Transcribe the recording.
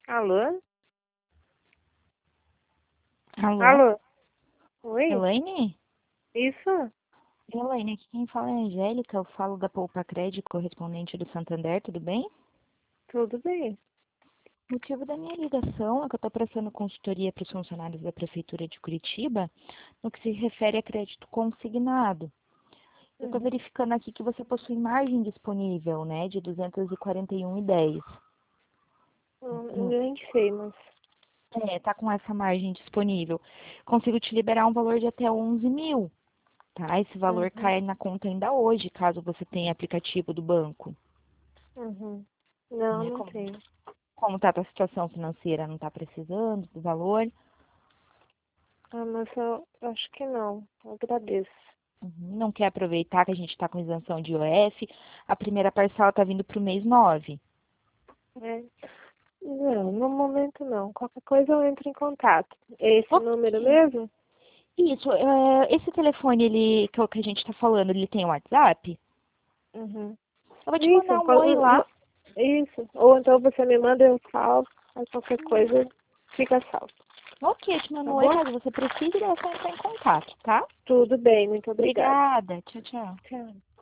Alô? Alô? Alô? Oi? Elaine? Isso? Elaine, aqui quem fala é a Angélica, eu falo da Poupa Crédito, correspondente do Santander, tudo bem? Tudo bem? O motivo da minha ligação é que eu estou prestando consultoria para os funcionários da Prefeitura de Curitiba no que se refere a crédito consignado. Eu estou Uhum. verificando aqui que você possui margem disponível, né, de 241,10. Eu nem sei, mas... Tá com essa margem disponível. Consigo te liberar um valor de até 11 mil, tá? Esse valor Uhum. cai na conta ainda hoje, caso você tenha aplicativo do banco. Uhum. Não, Né? não Como, tenho. como tá a tua situação financeira, não tá precisando do valor? Ah, mas eu acho que não. Eu agradeço. Não quer aproveitar que a gente está com isenção de IOF? A primeira parcela tá vindo para o mês 9. É. Não, no momento não. Qualquer coisa eu entro em contato. É esse número Ok. mesmo? Isso, esse telefone que a gente está falando, ele tem WhatsApp? Uhum. Eu vou te mandar Isso, um oi lá. isso. Ou então você me manda, eu salvo. Aí qualquer coisa fica salvo. Ok, eu te Tá mando um oi bom? caso você precise, daí é só entrar em contato, tá? Tudo bem, muito obrigada. Obrigada. Tchau, tchau. Tchau.